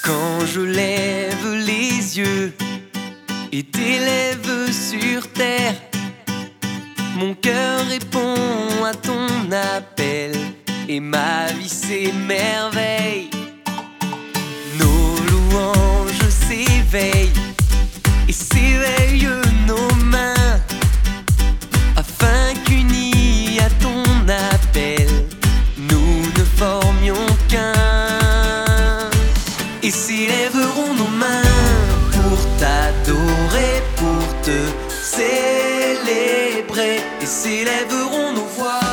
Quand je lève les yeux et t'élève sur terre, mon cœur répond à ton appel et ma vie s'émerveille. Nos louanges s'éveillent et s'éveillent nos mains, afin qu'unis à ton appel, nous ne formions qu'un. Et s'élèveront nos mains pour t'adorer, pour te célébrer. Et s'élèveront nos voix